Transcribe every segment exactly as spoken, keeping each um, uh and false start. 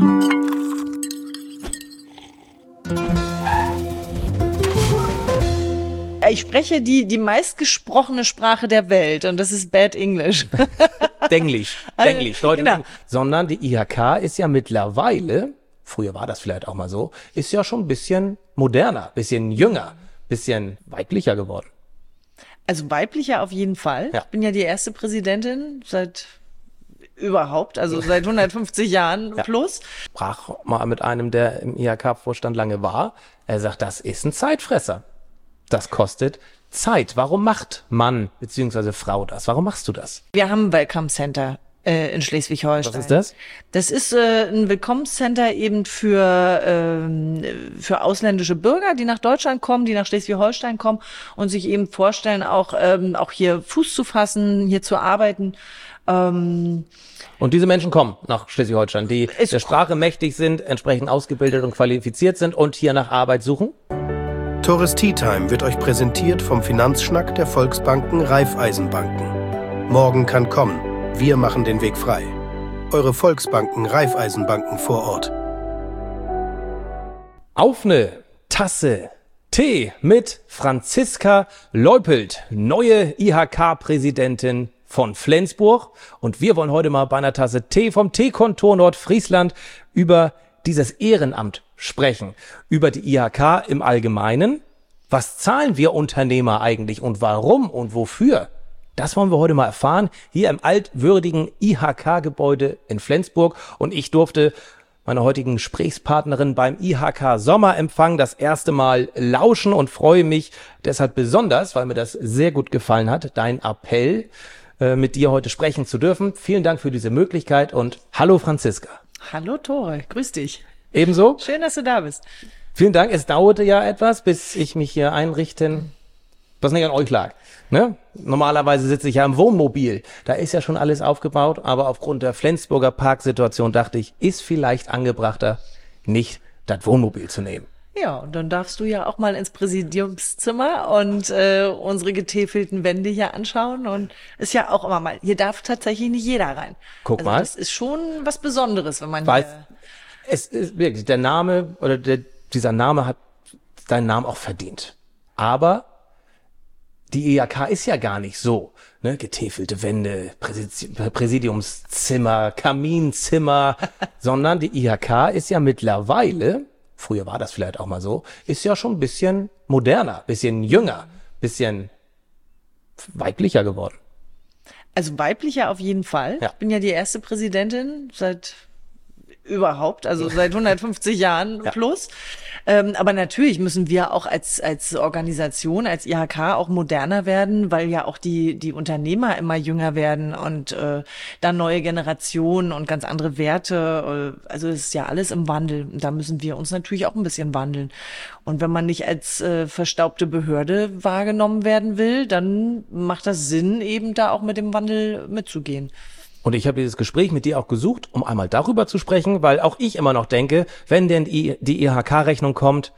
Ich spreche die, die meistgesprochene Sprache der Welt und das ist Bad English. Denglisch, Denglisch, Leute. Genau. Sondern die I H K ist ja mittlerweile, früher war das vielleicht auch mal so, ist ja schon ein bisschen moderner, bisschen jünger, bisschen weiblicher geworden. Also weiblicher auf jeden Fall. Ja. Ich bin ja die erste Präsidentin seit überhaupt, also seit hundertfünfzig Jahren Ja. plus. Sprach mal mit einem, der im I H K-Vorstand lange war. Er sagt, das ist ein Zeitfresser. Das kostet Zeit. Warum macht Mann bzw. Frau das? Warum machst du das? Wir haben ein Welcome Center äh, in Schleswig-Holstein. Was ist das? Das ist äh, ein Willkommenscenter eben für ähm, für ausländische Bürger, die nach Deutschland kommen, die nach Schleswig-Holstein kommen und sich eben vorstellen, auch ähm, auch hier Fuß zu fassen, hier zu arbeiten. Ähm, Und diese Menschen kommen nach Schleswig-Holstein, die Es- der Sprache mächtig sind, entsprechend ausgebildet und qualifiziert sind und hier nach Arbeit suchen? Tores Tea Time wird euch präsentiert vom Finanzschnack der Volksbanken Raiffeisenbanken. Morgen kann kommen. Wir machen den Weg frei. Eure Volksbanken Raiffeisenbanken vor Ort. Auf eine Tasse Tee mit Franziska Leupelt, neue I H K-Präsidentin von Flensburg. Und wir wollen heute mal bei einer Tasse Tee vom Teekontor Nordfriesland über dieses Ehrenamt sprechen. Über die I H K im Allgemeinen. Was zahlen wir Unternehmer eigentlich und warum und wofür? Das wollen wir heute mal erfahren, hier im altwürdigen I H K-Gebäude in Flensburg. Und ich durfte meiner heutigen Gesprächspartnerin beim I H K-Sommerempfang das erste Mal lauschen und freue mich deshalb besonders, weil mir das sehr gut gefallen hat, dein Appell, äh, mit dir heute sprechen zu dürfen. Vielen Dank für diese Möglichkeit und hallo Franziska. Hallo Tore, grüß dich. Ebenso. Schön, dass du da bist. Vielen Dank. Es dauerte ja etwas, bis ich mich hier einrichten, was nicht an euch lag. Ne? Normalerweise sitze ich ja im Wohnmobil. Da ist ja schon alles aufgebaut, aber aufgrund der Flensburger Parksituation dachte ich, ist vielleicht angebrachter, nicht das Wohnmobil zu nehmen. Ja, und dann darfst du ja auch mal ins Präsidiumszimmer und äh, unsere getäfelten Wände hier anschauen. Und ist ja auch immer mal, hier darf tatsächlich nicht jeder rein. Guck also mal. Das ist schon was Besonderes, wenn man Weiß, hier... es ist wirklich, der Name oder der, dieser Name hat deinen Namen auch verdient. Aber die I H K ist ja gar nicht so, ne? Getäfelte Wände, Präsidi- Präsidiumszimmer, Kaminzimmer, sondern die I H K ist ja mittlerweile, früher war das vielleicht auch mal so, ist ja schon ein bisschen moderner, bisschen jünger, bisschen weiblicher geworden. Also weiblicher auf jeden Fall. Ja. Ich bin ja die erste Präsidentin seit überhaupt, also seit hundertfünfzig Jahren Ja. plus. Ähm, aber natürlich müssen wir auch als als Organisation, als I H K auch moderner werden, weil ja auch die die Unternehmer immer jünger werden und äh, dann neue Generationen und ganz andere Werte. Äh, also es ist ja alles im Wandel. Und da müssen wir uns natürlich auch ein bisschen wandeln. Und wenn man nicht als äh, verstaubte Behörde wahrgenommen werden will, dann macht das Sinn, eben da auch mit dem Wandel mitzugehen. Und ich habe dieses Gespräch mit dir auch gesucht, um einmal darüber zu sprechen, weil auch ich immer noch denke, wenn denn die, die I H K-Rechnung kommt,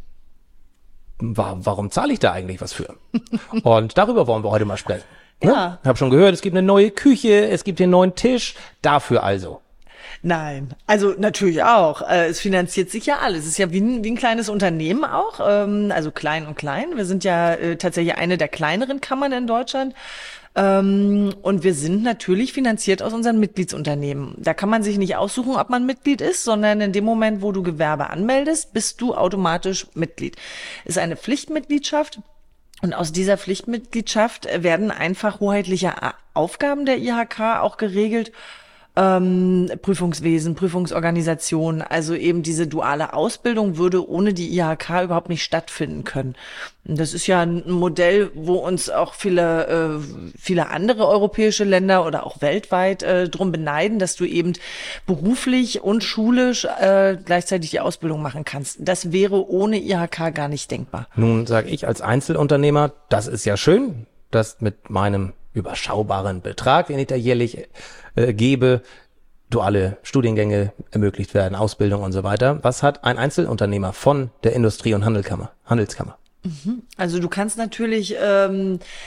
wa- warum zahle ich da eigentlich was für? Und darüber wollen wir heute mal sprechen. Ne? Ja. Ich habe schon gehört, es gibt eine neue Küche, es gibt den neuen Tisch, dafür also. Nein, also natürlich auch. Äh, Es finanziert sich ja alles. Es ist ja wie ein, wie ein kleines Unternehmen auch, ähm, also klein und klein. Wir sind ja äh, tatsächlich eine der kleineren Kammern in Deutschland. Ähm, Und wir sind natürlich finanziert aus unseren Mitgliedsunternehmen. Da kann man sich nicht aussuchen, ob man Mitglied ist, sondern in dem Moment, wo du Gewerbe anmeldest, bist du automatisch Mitglied. Ist eine Pflichtmitgliedschaft. Und aus dieser Pflichtmitgliedschaft werden einfach hoheitliche A- Aufgaben der I H K auch geregelt. Ähm, Prüfungswesen, Prüfungsorganisation, also eben diese duale Ausbildung würde ohne die I H K überhaupt nicht stattfinden können. Und das ist ja ein Modell, wo uns auch viele äh, viele andere europäische Länder oder auch weltweit äh, drum beneiden, dass du eben beruflich und schulisch äh, gleichzeitig die Ausbildung machen kannst. Das wäre ohne I H K gar nicht denkbar. Nun sage ich als Einzelunternehmer, das ist ja schön, dass mit meinem überschaubaren Betrag, den ich da jährlich äh, gebe, duale Studiengänge ermöglicht werden, Ausbildung und so weiter. Was hat ein Einzelunternehmer von der Industrie- und Handelkammer, Handelskammer? Also du kannst natürlich ähm,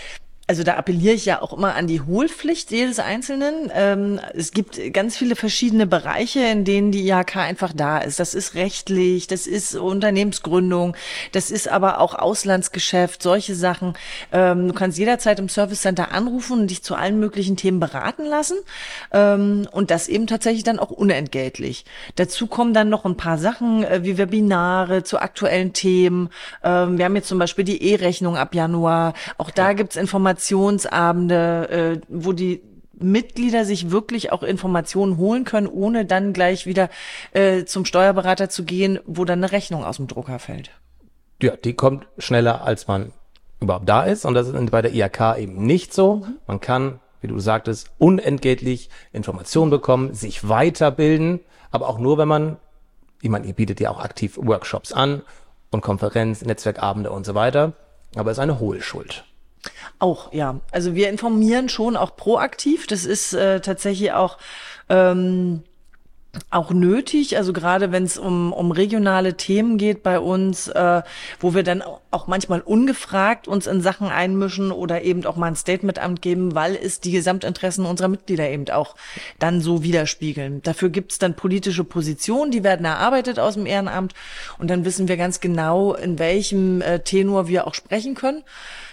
also da appelliere ich ja auch immer an die Hohlpflicht jedes Einzelnen. Ähm, es gibt ganz viele verschiedene Bereiche, in denen die I H K einfach da ist. Das ist rechtlich, das ist Unternehmensgründung, das ist aber auch Auslandsgeschäft, solche Sachen. Ähm, du kannst jederzeit im Service Center anrufen und dich zu allen möglichen Themen beraten lassen. Ähm, und das eben tatsächlich dann auch unentgeltlich. Dazu kommen dann noch ein paar Sachen äh, wie Webinare zu aktuellen Themen. Ähm, wir haben jetzt zum Beispiel die E-Rechnung ab Januar. Auch da gibt's Informationen. Informationsabende, äh, wo die Mitglieder sich wirklich auch Informationen holen können, ohne dann gleich wieder äh, zum Steuerberater zu gehen, wo dann eine Rechnung aus dem Drucker fällt. Ja, die kommt schneller, als man überhaupt da ist. Und das ist bei der I H K eben nicht so. Man kann, wie du sagtest, unentgeltlich Informationen bekommen, sich weiterbilden, aber auch nur, wenn man, ich meine, ihr bietet ja auch aktiv Workshops an und Konferenz, Netzwerkabende und so weiter. Aber es ist eine Hohlschuld. Auch, ja. Also wir informieren schon auch proaktiv. Das ist äh, tatsächlich auch ähm, auch nötig. Also gerade wenn es um um regionale Themen geht bei uns, äh, wo wir dann auch manchmal ungefragt uns in Sachen einmischen oder eben auch mal ein Statement abgeben, weil es die Gesamtinteressen unserer Mitglieder eben auch dann so widerspiegeln. Dafür gibt es dann politische Positionen, die werden erarbeitet aus dem Ehrenamt und dann wissen wir ganz genau, in welchem äh, Tenor wir auch sprechen können.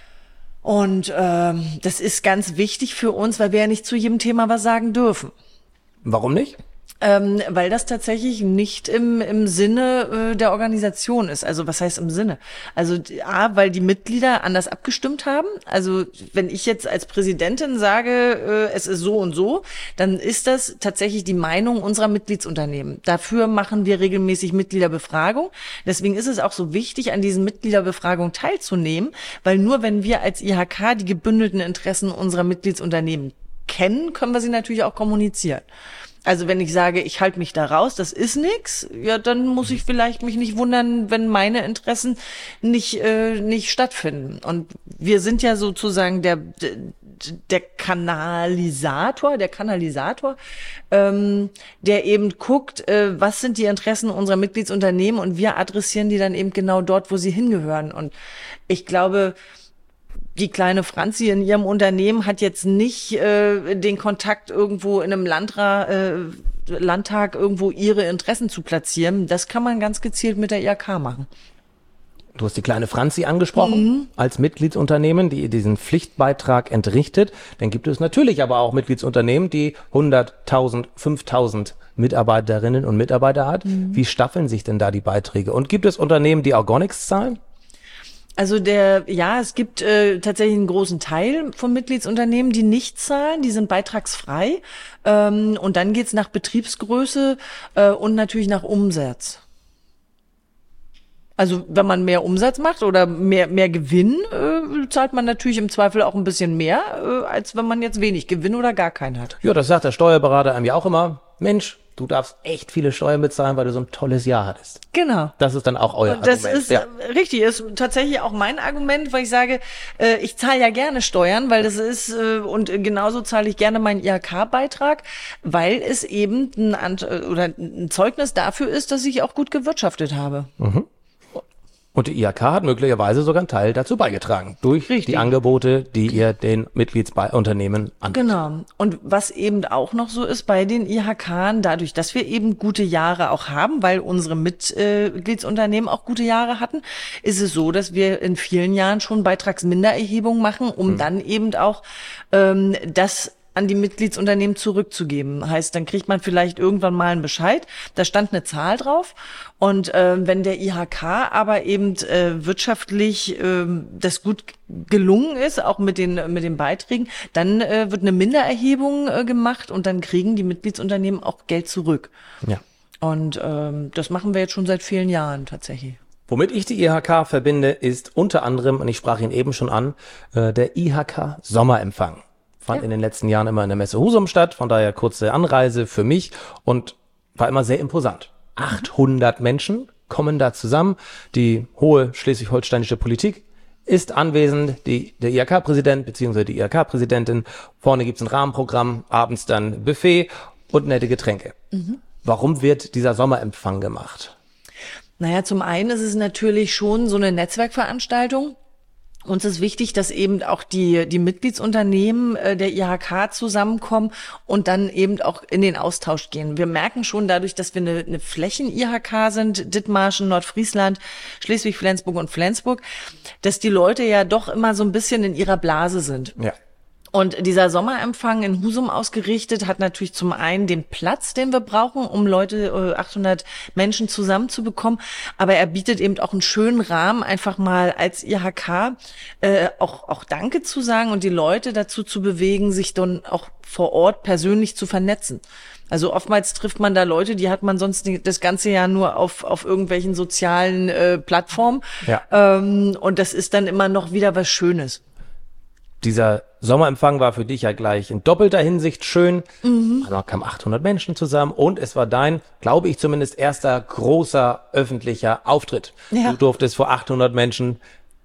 Und ähm, das ist ganz wichtig für uns, weil wir ja nicht zu jedem Thema was sagen dürfen. Warum nicht? Ähm, weil das tatsächlich nicht im im Sinne äh, der Organisation ist. Also was heißt im Sinne? Also A, weil die Mitglieder anders abgestimmt haben. Also wenn ich jetzt als Präsidentin sage, äh, es ist so und so, dann ist das tatsächlich die Meinung unserer Mitgliedsunternehmen. Dafür machen wir regelmäßig Mitgliederbefragung. Deswegen ist es auch so wichtig, an diesen Mitgliederbefragungen teilzunehmen, weil nur wenn wir als I H K die gebündelten Interessen unserer Mitgliedsunternehmen kennen, können wir sie natürlich auch kommunizieren. Also wenn ich sage, ich halte mich da raus, das ist nix, ja, dann muss ich vielleicht mich nicht wundern, wenn meine Interessen nicht äh, nicht stattfinden. Und wir sind ja sozusagen der der Kanalisator, der Kanalisator, ähm, der eben guckt, äh, was sind die Interessen unserer Mitgliedsunternehmen und wir adressieren die dann eben genau dort, wo sie hingehören. Und ich glaube, die kleine Franzi in ihrem Unternehmen hat jetzt nicht äh, den Kontakt irgendwo in einem Landra, äh, Landtag irgendwo ihre Interessen zu platzieren. Das kann man ganz gezielt mit der I H K machen. Du hast die kleine Franzi angesprochen, mhm. als Mitgliedsunternehmen, die diesen Pflichtbeitrag entrichtet. Dann gibt es natürlich aber auch Mitgliedsunternehmen, die hunderttausend, fünftausend Mitarbeiterinnen und Mitarbeiter hat. Mhm. Wie staffeln sich denn da die Beiträge? Und gibt es Unternehmen, die auch gar nichts zahlen? Also der, ja, es gibt äh, tatsächlich einen großen Teil von Mitgliedsunternehmen, die nicht zahlen, die sind beitragsfrei. Ähm, und dann geht's nach Betriebsgröße äh, und natürlich nach Umsatz. Also wenn man mehr Umsatz macht oder mehr mehr Gewinn, äh, zahlt man natürlich im Zweifel auch ein bisschen mehr, äh, als wenn man jetzt wenig Gewinn oder gar keinen hat. Ja, das sagt der Steuerberater einem ja auch immer. Mensch, du darfst echt viele Steuern bezahlen, weil du so ein tolles Jahr hattest. Genau. Das ist dann auch euer Und das Argument. ist ja. richtig, ist tatsächlich auch mein Argument, weil ich sage, äh, ich zahle ja gerne Steuern, weil das ist, äh, und genauso zahle ich gerne meinen I H K-Beitrag, weil es eben ein, Ant- oder ein Zeugnis dafür ist, dass ich auch gut gewirtschaftet habe. Mhm. Und die I H K hat möglicherweise sogar einen Teil dazu beigetragen, durch Richtig. die Angebote, die ihr den Mitgliedsunternehmen anbietet. Genau. Und was eben auch noch so ist bei den I H K, dadurch, dass wir eben gute Jahre auch haben, weil unsere Mitgliedsunternehmen auch gute Jahre hatten, ist es so, dass wir in vielen Jahren schon Beitragsmindererhebungen machen, um hm. dann eben auch ähm, das an die Mitgliedsunternehmen zurückzugeben. Heißt, dann kriegt man vielleicht irgendwann mal einen Bescheid, da stand eine Zahl drauf und äh, wenn der I H K aber eben äh, wirtschaftlich äh, das gut gelungen ist, auch mit den mit den Beiträgen, dann äh, wird eine Mindererhebung äh, gemacht und dann kriegen die Mitgliedsunternehmen auch Geld zurück. Ja. Und ähm, das machen wir jetzt schon seit vielen Jahren tatsächlich. Womit ich die I H K verbinde, ist unter anderem, und ich sprach ihn eben schon an, äh, der I H K Sommerempfang. Fand ja. in den letzten Jahren immer in der Messe Husum statt, von daher kurze Anreise für mich und war immer sehr imposant. achthundert Menschen kommen da zusammen, die hohe schleswig-holsteinische Politik ist anwesend, die, der I H K-Präsident bzw. die I H K-Präsidentin, vorne gibt's ein Rahmenprogramm, abends dann Buffet und nette Getränke. Mhm. Warum wird dieser Sommerempfang gemacht? Naja, zum einen ist es natürlich schon so eine Netzwerkveranstaltung. Uns ist wichtig, dass eben auch die die Mitgliedsunternehmen äh, der I H K zusammenkommen und dann eben auch in den Austausch gehen. Wir merken schon dadurch, dass wir eine, eine Flächen-I H K sind, Dithmarschen, Nordfriesland, Schleswig, Flensburg und Flensburg, dass die Leute ja doch immer so ein bisschen in ihrer Blase sind. Ja. Und dieser Sommerempfang in Husum ausgerichtet hat natürlich zum einen den Platz, den wir brauchen, um Leute, achthundert Menschen zusammenzubekommen. Aber er bietet eben auch einen schönen Rahmen, einfach mal als I H K äh, auch auch Danke zu sagen und die Leute dazu zu bewegen, sich dann auch vor Ort persönlich zu vernetzen. Also oftmals trifft man da Leute, die hat man sonst das ganze Jahr nur auf auf irgendwelchen sozialen äh, Plattformen. Ja. Ähm, und das ist dann immer noch wieder was Schönes. Dieser Sommerempfang war für dich ja gleich in doppelter Hinsicht schön. Mhm. Da kamen achthundert Menschen zusammen und es war dein, glaube ich zumindest, erster großer öffentlicher Auftritt. Ja. Du durftest vor achthundert Menschen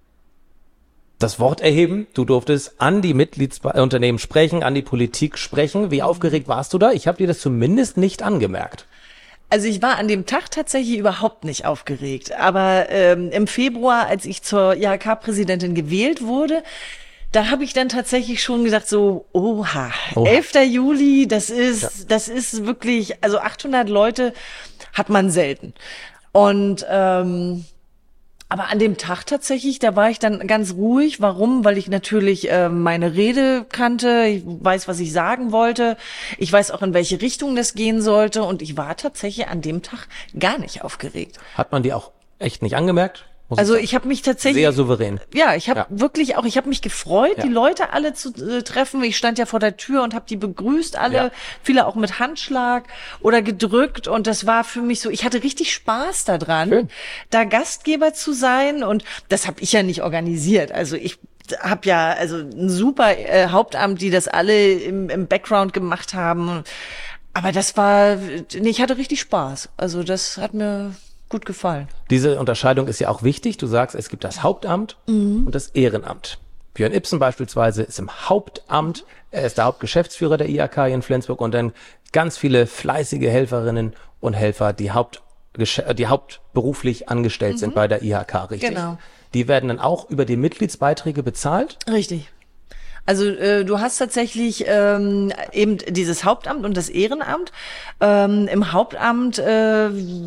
das Wort erheben. Du durftest an die Mitgliedsunternehmen sprechen, an die Politik sprechen. Wie aufgeregt warst du da? Ich habe dir das zumindest nicht angemerkt. Also ich war an dem Tag tatsächlich überhaupt nicht aufgeregt. Aber ähm, im Februar, als ich zur I H K-Präsidentin gewählt wurde, da habe ich dann tatsächlich schon gedacht, so, oha, oha. elfter Juli, das ist, ja. das ist wirklich, also achthundert Leute hat man selten. Und, ähm, aber an dem Tag tatsächlich, da war ich dann ganz ruhig. Warum? Weil ich natürlich äh, meine Rede kannte, ich weiß, was ich sagen wollte, ich weiß auch, in welche Richtung das gehen sollte und ich war tatsächlich an dem Tag gar nicht aufgeregt. Hat man die auch echt nicht angemerkt? Also ich habe mich tatsächlich sehr souverän. Ja, ich habe ja. wirklich auch, ich habe mich gefreut, ja. die Leute alle zu äh, treffen. Ich stand ja vor der Tür und habe die begrüßt, alle, ja. viele auch mit Handschlag oder gedrückt und das war für mich so, ich hatte richtig Spaß daran, Schön. da Gastgeber zu sein und das habe ich ja nicht organisiert. Also ich habe ja also ein super äh, Hauptamt, die das alle im, im Background gemacht haben. Aber das war, nee, ich hatte richtig Spaß. Also das hat mir gut gefallen. Diese Unterscheidung ist ja auch wichtig. Du sagst, es gibt das Hauptamt mhm. und das Ehrenamt. Björn Ibsen beispielsweise ist im Hauptamt, er ist der Hauptgeschäftsführer der I H K in Flensburg und dann ganz viele fleißige Helferinnen und Helfer, die, Haupt, die hauptberuflich angestellt mhm. sind bei der I H K, richtig? Genau. Die werden dann auch über die Mitgliedsbeiträge bezahlt? Richtig. Also äh, du hast tatsächlich ähm, eben dieses Hauptamt und das Ehrenamt. Ähm, im Hauptamt äh,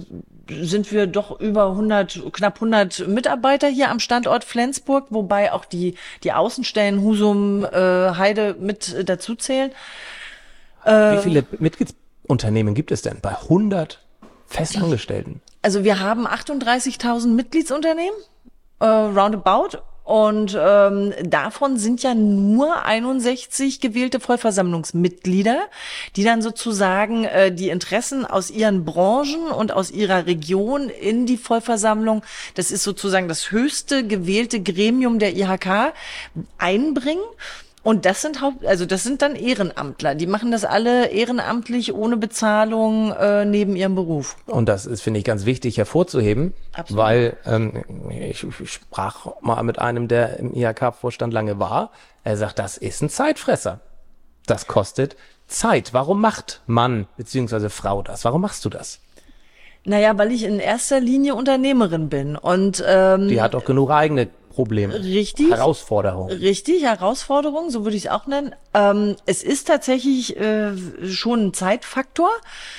sind wir doch über hundert, knapp hundert Mitarbeiter hier am Standort Flensburg, wobei auch die die Außenstellen Husum, äh, Heide mit dazu zählen. Äh, Wie viele Mitgliedsunternehmen gibt es denn bei hundert Festangestellten? Also wir haben achtunddreißigtausend Mitgliedsunternehmen, äh, roundabout. Und ähm, davon sind ja nur einundsechzig gewählte Vollversammlungsmitglieder, die dann sozusagen äh, die Interessen aus ihren Branchen und aus ihrer Region in die Vollversammlung, das ist sozusagen das höchste gewählte Gremium der I H K, einbringen. Und das sind Haupt, also das sind dann Ehrenamtler. Die machen das alle ehrenamtlich, ohne Bezahlung, äh, neben ihrem Beruf. Und das ist, finde ich, ganz wichtig hervorzuheben, Absolut. weil ähm, ich, ich sprach mal mit einem, der im I H K-Vorstand lange war. Er sagt, das ist ein Zeitfresser. Das kostet Zeit. Warum macht Mann bzw. Frau das? Warum machst du das? Naja, weil ich in erster Linie Unternehmerin bin. Und ähm, die hat auch genug eigene Probleme. Richtig. Herausforderungen. Richtig, Herausforderungen, so würde ich es auch nennen. Ähm, es ist tatsächlich äh, schon ein Zeitfaktor.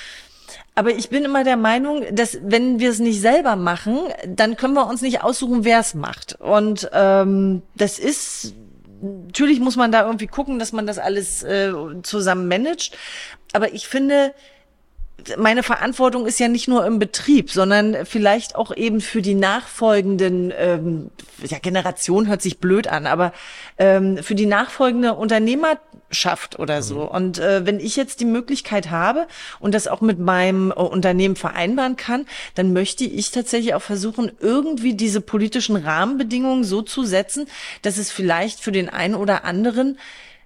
Aber ich bin immer der Meinung, dass wenn wir es nicht selber machen, dann können wir uns nicht aussuchen, wer es macht. Und ähm, das ist, natürlich muss man da irgendwie gucken, dass man das alles äh, zusammen managt. Aber ich finde, meine Verantwortung ist ja nicht nur im Betrieb, sondern vielleicht auch eben für die nachfolgenden, ähm, ja, Generation hört sich blöd an, aber ähm, für die nachfolgende Unternehmerschaft oder so. Mhm. Und äh, wenn ich jetzt die Möglichkeit habe und das auch mit meinem äh, Unternehmen vereinbaren kann, dann möchte ich tatsächlich auch versuchen, irgendwie diese politischen Rahmenbedingungen so zu setzen, dass es vielleicht für den einen oder anderen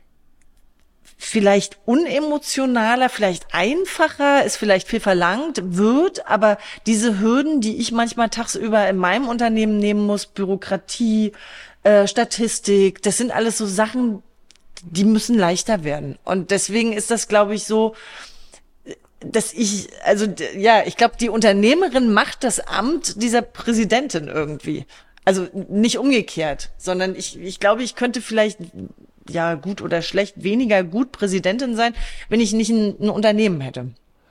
vielleicht unemotionaler, vielleicht einfacher, es vielleicht viel verlangt wird, aber diese Hürden, die ich manchmal tagsüber in meinem Unternehmen nehmen muss, Bürokratie, äh, Statistik, das sind alles so Sachen, die müssen leichter werden. Und deswegen ist das, glaube ich, so, dass ich, also ja, ich glaube, die Unternehmerin macht das Amt dieser Präsidentin irgendwie. Also nicht umgekehrt, sondern ich, ich glaube, ich könnte vielleicht, ja, gut oder schlecht, weniger gut Präsidentin sein, wenn ich nicht ein, ein Unternehmen hätte.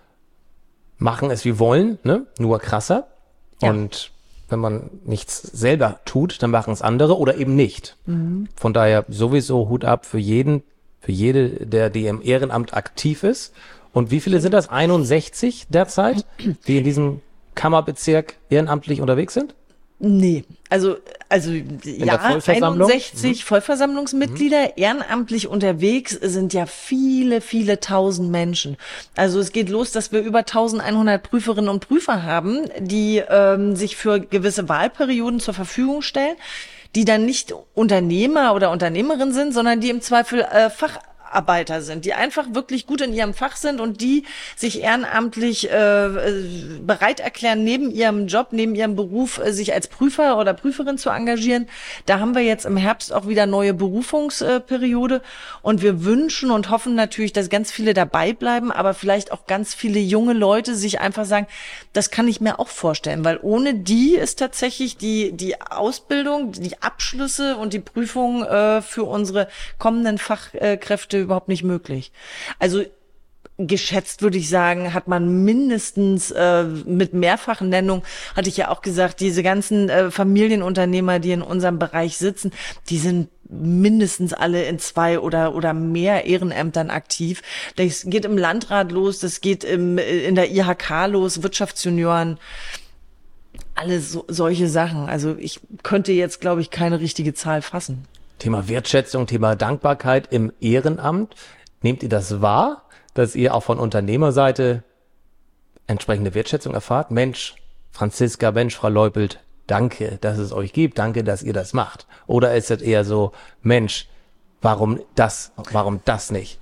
Machen es wie wollen, ne? Nur krasser. Ja. Und wenn man nichts selber tut, dann machen es andere oder eben nicht. Mhm. Von daher sowieso Hut ab für jeden, für jede, der, die im Ehrenamt aktiv ist. Und wie viele sind das? einundsechzig derzeit, die in diesem Kammerbezirk ehrenamtlich unterwegs sind? Nee, also also ja, einundsechzig mhm. Vollversammlungsmitglieder, mhm. ehrenamtlich unterwegs sind ja viele, viele tausend Menschen. Also es geht los, dass wir über eintausendeinhundert Prüferinnen und Prüfer haben, die ähm, sich für gewisse Wahlperioden zur Verfügung stellen, die dann nicht Unternehmer oder Unternehmerin sind, sondern die im Zweifel äh, Fach Arbeiter sind, die einfach wirklich gut in ihrem Fach sind und die sich ehrenamtlich äh, bereit erklären, neben ihrem Job, neben ihrem Beruf, äh, sich als Prüfer oder Prüferin zu engagieren. Da haben wir jetzt im Herbst auch wieder neue Berufungsperiode und wir wünschen und hoffen natürlich, dass ganz viele dabei bleiben, aber vielleicht auch ganz viele junge Leute sich einfach sagen, das kann ich mir auch vorstellen, weil ohne die ist tatsächlich die die Ausbildung, die Abschlüsse und die Prüfung äh, für unsere kommenden Fachkräfte überhaupt nicht möglich. Also geschätzt würde ich sagen, hat man mindestens äh, mit mehrfachen Nennung, hatte ich ja auch gesagt, diese ganzen äh, Familienunternehmer, die in unserem Bereich sitzen, die sind mindestens alle in zwei oder oder mehr Ehrenämtern aktiv. Das geht im Landrat los, das geht im, in der I H K los, Wirtschaftsjunioren, alle so, solche Sachen. Also ich könnte jetzt, glaube ich, keine richtige Zahl fassen. Thema Wertschätzung, Thema Dankbarkeit im Ehrenamt. Nehmt ihr das wahr, dass ihr auch von Unternehmerseite entsprechende Wertschätzung erfahrt? Mensch, Franziska, Mensch, Frau Leupelt, danke, dass es euch gibt, danke, dass ihr das macht. Oder ist es eher so, Mensch, warum das, warum das nicht?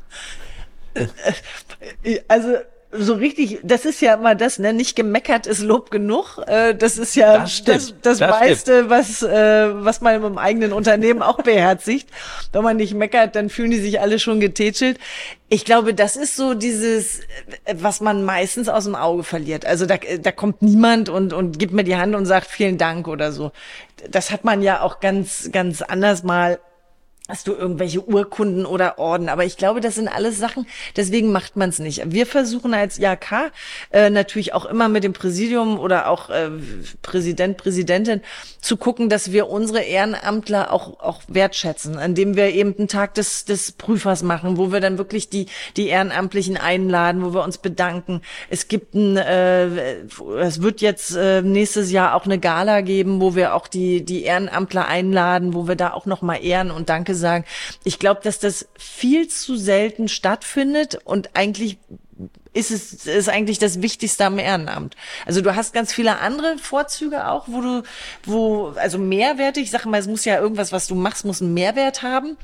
Also so richtig, das ist ja immer das, ne, nicht gemeckert ist Lob genug. Äh, das ist ja das, das, das, das meiste, was äh, was man im eigenen Unternehmen auch beherzigt. Wenn man nicht meckert, dann fühlen die sich alle schon getätschelt. Ich glaube, das ist so dieses, was man meistens aus dem Auge verliert. Also da, da kommt niemand und und gibt mir die Hand und sagt vielen Dank oder so. Das hat man ja auch ganz ganz anders mal. Hast du irgendwelche Urkunden oder Orden? Aber ich glaube, das sind alles Sachen, deswegen macht man es nicht. Wir versuchen als I H K äh, natürlich auch immer mit dem Präsidium oder auch äh, Präsident, Präsidentin zu gucken, dass wir unsere Ehrenamtler auch auch wertschätzen, indem wir eben einen Tag des des Prüfers machen, wo wir dann wirklich die die Ehrenamtlichen einladen, wo wir uns bedanken. Es gibt ein, äh, es wird jetzt äh, nächstes Jahr auch eine Gala geben, wo wir auch die die Ehrenamtler einladen, wo wir da auch noch mal Ehren und Danke sagen. Ich glaube, dass das viel zu selten stattfindet und eigentlich ist es ist eigentlich das Wichtigste am Ehrenamt. Also du hast ganz viele andere Vorzüge auch, wo du, wo, also Mehrwerte, ich sage mal, es muss ja irgendwas, was du machst, muss einen Mehrwert haben.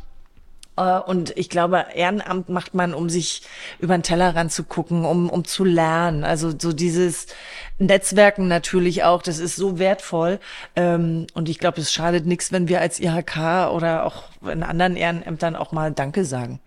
Und ich glaube, Ehrenamt macht man, um sich über den Tellerrand zu gucken, um um zu lernen. Also so dieses Netzwerken natürlich auch, das ist so wertvoll. Und ich glaube, es schadet nichts, wenn wir als I H K oder auch in anderen Ehrenämtern auch mal Danke sagen.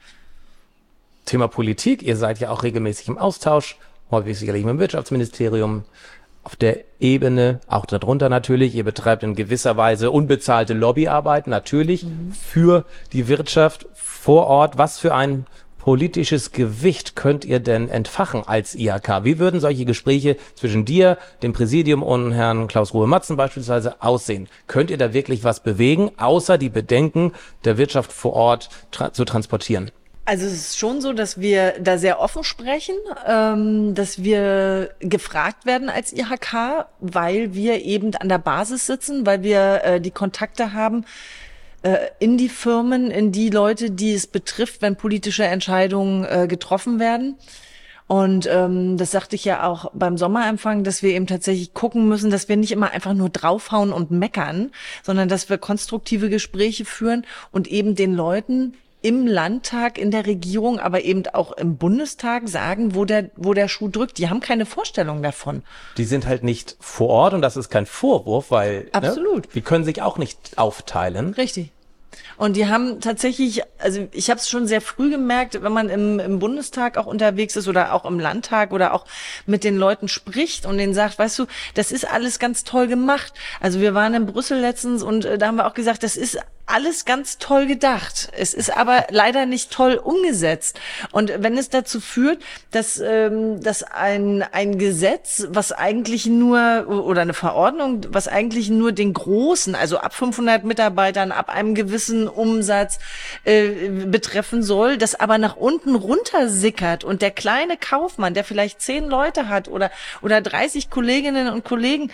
Thema Politik, ihr seid ja auch regelmäßig im Austausch, häufig sicherlich mit dem Wirtschaftsministerium. Auf der Ebene, auch darunter natürlich, ihr betreibt in gewisser Weise unbezahlte Lobbyarbeit, natürlich mhm. für die Wirtschaft vor Ort. Was für ein politisches Gewicht könnt ihr denn entfachen als I H K? Wie würden solche Gespräche zwischen dir, dem Präsidium und Herrn Klaus Ruhe-Matzen beispielsweise aussehen? Könnt ihr da wirklich was bewegen, außer die Bedenken der Wirtschaft vor Ort tra- zu transportieren? Also es ist schon so, dass wir da sehr offen sprechen, ähm, dass wir gefragt werden als I H K, weil wir eben an der Basis sitzen, weil wir äh, die Kontakte haben äh, in die Firmen, in die Leute, die es betrifft, wenn politische Entscheidungen äh, getroffen werden. Und ähm, das sagte ich ja auch beim Sommerempfang, dass wir eben tatsächlich gucken müssen, dass wir nicht immer einfach nur draufhauen und meckern, sondern dass wir konstruktive Gespräche führen und eben den Leuten im Landtag, in der Regierung, aber eben auch im Bundestag sagen, wo der, wo der Schuh drückt. Die haben keine Vorstellung davon. Die sind halt nicht vor Ort und das ist kein Vorwurf, weil absolut. Ne, die können sich auch nicht aufteilen. Richtig. Und die haben tatsächlich, also ich habe es schon sehr früh gemerkt, wenn man im, im Bundestag auch unterwegs ist oder auch im Landtag oder auch mit den Leuten spricht und denen sagt, weißt du, das ist alles ganz toll gemacht. Also wir waren in Brüssel letztens und äh, da haben wir auch gesagt, das ist alles ganz toll gedacht. Es ist aber leider nicht toll umgesetzt. Und wenn es dazu führt, dass, ähm, dass ein, ein Gesetz, was eigentlich nur, oder eine Verordnung, was eigentlich nur den Großen, also ab fünfhundert Mitarbeitern, ab einem gewissen Umsatz äh, betreffen soll, das aber nach unten runter sickert und der kleine Kaufmann, der vielleicht zehn Leute hat oder, oder dreißig Kolleginnen und Kollegen,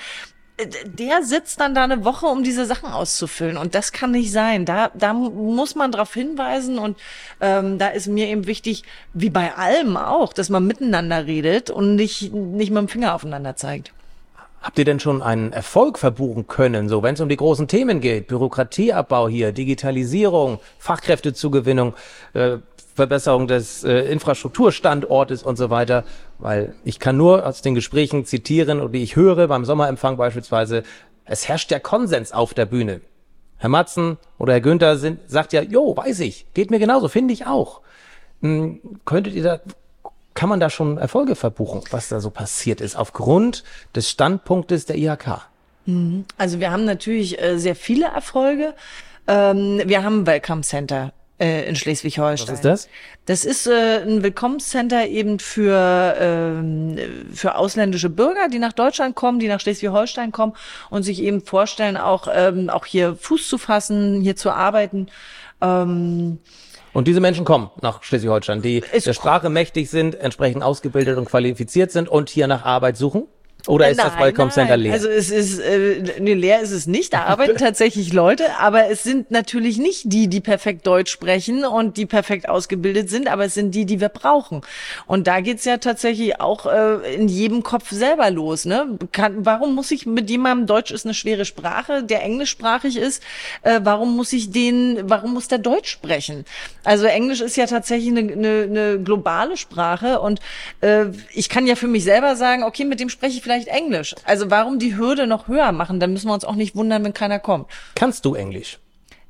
der sitzt dann da eine Woche, um diese Sachen auszufüllen. Und das kann nicht sein. Da, da muss man darauf hinweisen. Und ähm, da ist mir eben wichtig, wie bei allem auch, dass man miteinander redet und nicht, nicht mit dem Finger aufeinander zeigt. Habt ihr denn schon einen Erfolg verbuchen können, so wenn es um die großen Themen geht? Bürokratieabbau hier, Digitalisierung, Fachkräftezugewinnung, äh, Verbesserung des äh, Infrastrukturstandortes und so weiter, weil ich kann nur aus den Gesprächen zitieren und wie ich höre, beim Sommerempfang beispielsweise, es herrscht der Konsens auf der Bühne. Herr Matzen oder Herr Günther sind, sagt ja, jo, weiß ich, geht mir genauso, finde ich auch. Hm, könntet ihr da, kann man da schon Erfolge verbuchen, was da so passiert ist, aufgrund des Standpunktes der I H K? Also wir haben natürlich äh, sehr viele Erfolge. Ähm, wir haben ein Welcome Center in Schleswig-Holstein. Was ist das? Das ist äh, ein Willkommenscenter eben für ähm, für ausländische Bürger, die nach Deutschland kommen, die nach Schleswig-Holstein kommen und sich eben vorstellen, auch ähm, auch hier Fuß zu fassen, hier zu arbeiten. Ähm, Und diese Menschen kommen nach Schleswig-Holstein, die der Sprache mächtig sind, entsprechend ausgebildet und qualifiziert sind und hier nach Arbeit suchen? Oder ist nein, das Welcome Center leer? Also es ist, äh, nee, leer ist es nicht. Da arbeiten tatsächlich Leute, aber es sind natürlich nicht die, die perfekt Deutsch sprechen und die perfekt ausgebildet sind, aber es sind die, die wir brauchen. Und da geht's ja tatsächlich auch äh, in jedem Kopf selber los. Ne? Kann, warum muss ich mit jemandem, Deutsch ist eine schwere Sprache, der englischsprachig ist, äh, warum muss ich den, warum muss der Deutsch sprechen? Also Englisch ist ja tatsächlich eine, eine, eine globale Sprache und äh, ich kann ja für mich selber sagen, okay, mit dem spreche ich vielleicht Englisch. Also warum die Hürde noch höher machen? Dann müssen wir uns auch nicht wundern, wenn keiner kommt. Kannst du Englisch?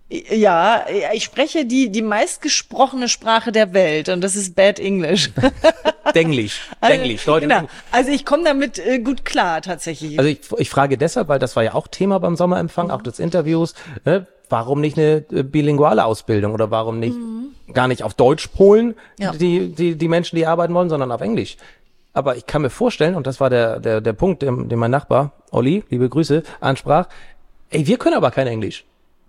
Ja, ich spreche die die meistgesprochene Sprache der Welt und das ist Bad English. Denglisch. Denglisch. Also, genau. Also ich komme damit äh, gut klar tatsächlich. Also ich, ich frage deshalb, weil das war ja auch Thema beim Sommerempfang, mhm. auch des Interviews. Ne? Warum nicht eine äh, bilinguale Ausbildung oder warum nicht mhm. gar nicht auf Deutsch polen, ja. die die die Menschen, die arbeiten wollen, sondern auf Englisch? Aber ich kann mir vorstellen, und das war der der der Punkt, den, den mein Nachbar, Olli, liebe Grüße, ansprach, ey, wir können aber kein Englisch.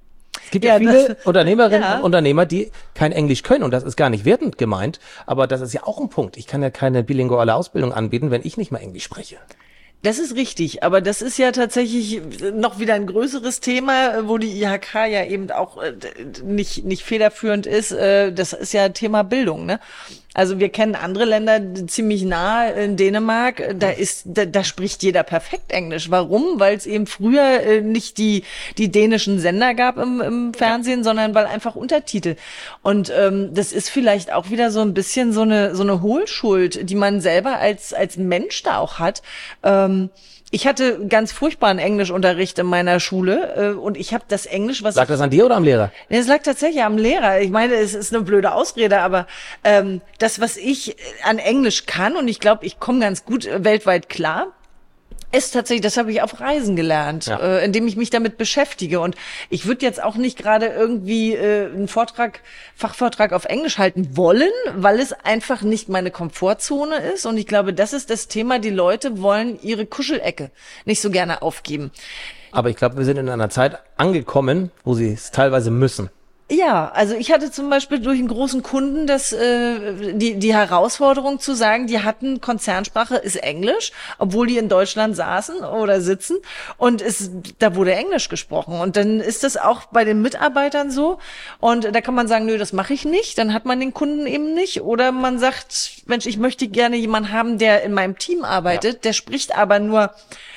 Es gibt ja, ja viele das, Unternehmerinnen ja. und Unternehmer, die kein Englisch können, und das ist gar nicht wertend gemeint, aber das ist ja auch ein Punkt. Ich kann ja keine bilinguale Ausbildung anbieten, wenn ich nicht mal Englisch spreche. Das ist richtig, aber das ist ja tatsächlich noch wieder ein größeres Thema, wo die I H K ja eben auch nicht nicht federführend ist. Das ist ja Thema Bildung, ne? Also wir kennen andere Länder ziemlich nah, in Dänemark, da ist da, da spricht jeder perfekt Englisch. Warum? Weil es eben früher nicht die die dänischen Sender gab im, im Fernsehen, sondern weil einfach Untertitel. Und ähm, das ist vielleicht auch wieder so ein bisschen so eine so eine Hohlschuld, die man selber als als Mensch da auch hat. Ähm, Ich hatte ganz furchtbaren Englischunterricht in meiner Schule äh, und ich habe das Englisch, was... Lag das an dir oder am Lehrer? Es lag tatsächlich am Lehrer. Ich meine, es ist eine blöde Ausrede, aber ähm, das, was ich an Englisch kann, und ich glaube, ich komme ganz gut äh, weltweit klar, ist tatsächlich, das habe ich auf Reisen gelernt, ja. äh, indem ich mich damit beschäftige. Und ich würde jetzt auch nicht gerade irgendwie äh, einen Vortrag, Fachvortrag auf Englisch halten wollen, weil es einfach nicht meine Komfortzone ist. Und ich glaube, das ist das Thema. Die Leute wollen ihre Kuschelecke nicht so gerne aufgeben. Aber ich glaube, wir sind in einer Zeit angekommen, wo sie es teilweise müssen. Ja, also ich hatte zum Beispiel durch einen großen Kunden das äh, die die Herausforderung zu sagen, die hatten Konzernsprache ist Englisch, obwohl die in Deutschland saßen oder sitzen und es da wurde Englisch gesprochen und dann ist das auch bei den Mitarbeitern so und da kann man sagen, nö, das mache ich nicht, dann hat man den Kunden eben nicht oder man sagt, Mensch, ich möchte gerne jemanden haben, der in meinem Team arbeitet, ja. der spricht aber nur